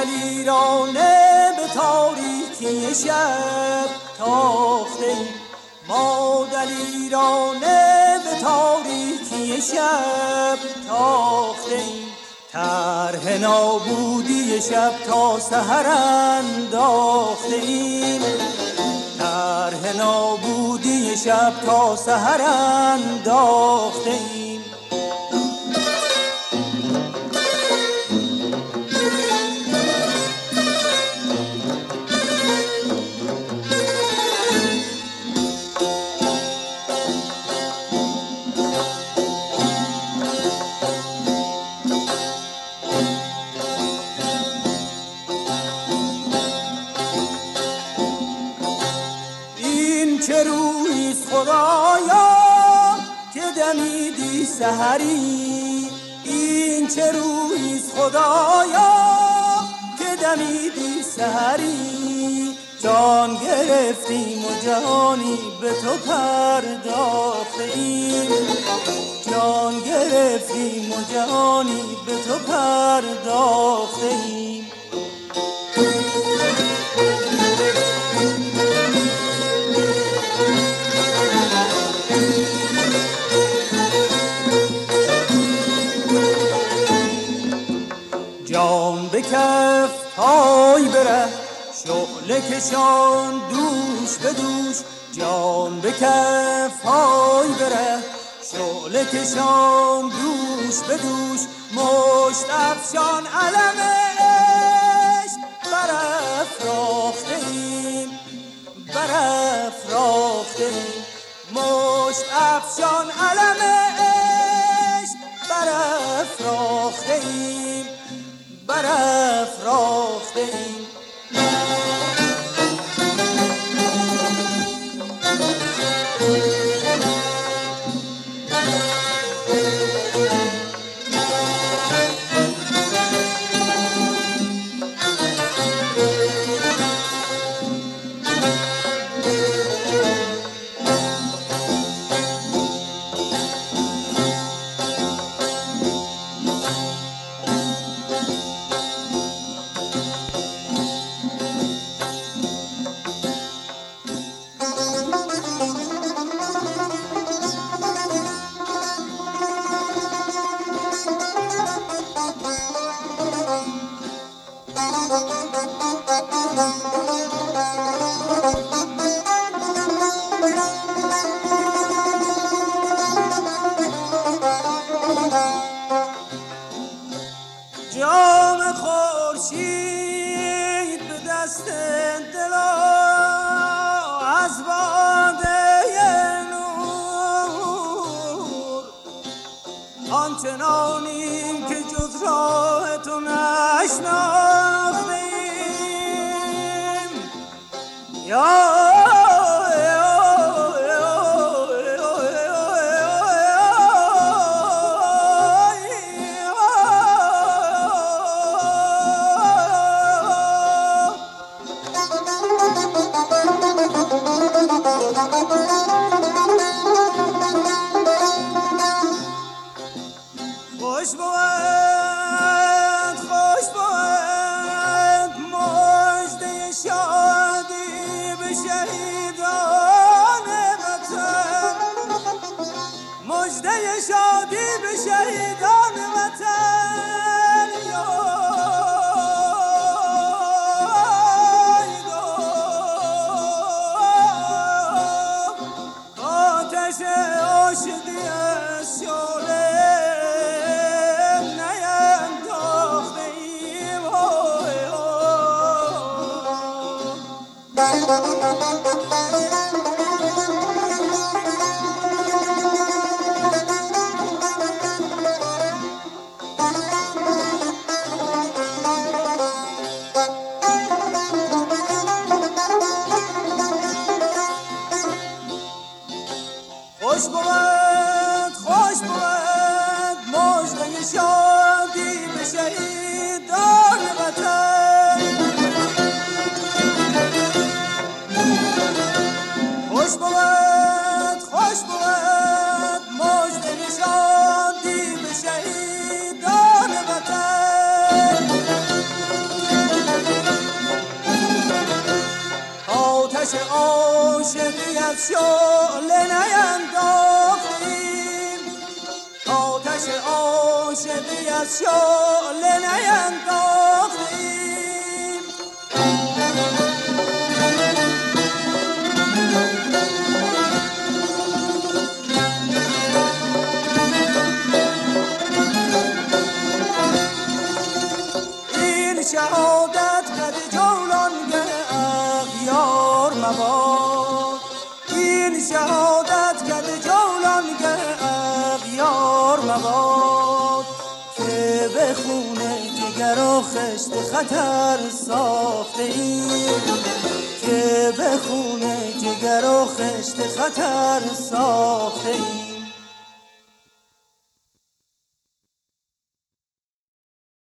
دلیرانه به تاریکی شب تاخته ایم، ما دلیرانه به تاریکی شب تاخته ایم، طرح نابودی شب تا سحر انداخته ایم، طرح نابودی شب تا سحر انداخته ایم. چه رویست خدایا که دمیدی سحری، این چه رویست خدایا که دمیدی سحری، جان گرفتیم و جهانی به تو پرداختیم، جان گرفتیم و جهانی به تو پرداختیم. جان به کف پای بره شعله کشان دوش به دوش، جان به کف پای بره شعله کشان دوش به دوش، مشت افشان علم عشق برافراخته ایم، برافراخته ایم، مشت افشان علم عشق برافراخته ایم، برافراخته ایم. جام خورشید به دست دلا از باده نور، آنچنانیم که جز راه تو نشناختیم، یا خوش بود، خوش بود مژده شادی به شهیدان وطن، مژده شادی به شهیدان وطن، آتش عاشقی از شعله خوش بود، خوش بود مژده شادی به شهیدان وطن، آتش عاشقی از شعله نینداختیم، آتش عاشقی از شعله نینداختیم. این شهادت کد جولانگه اغیار مباد، این شهادت کد جولانگه اغیار مباد، که به خون جگر و خشت خطر ساخته ایم، که به خون جگر و خشت خطر ساخته ایم.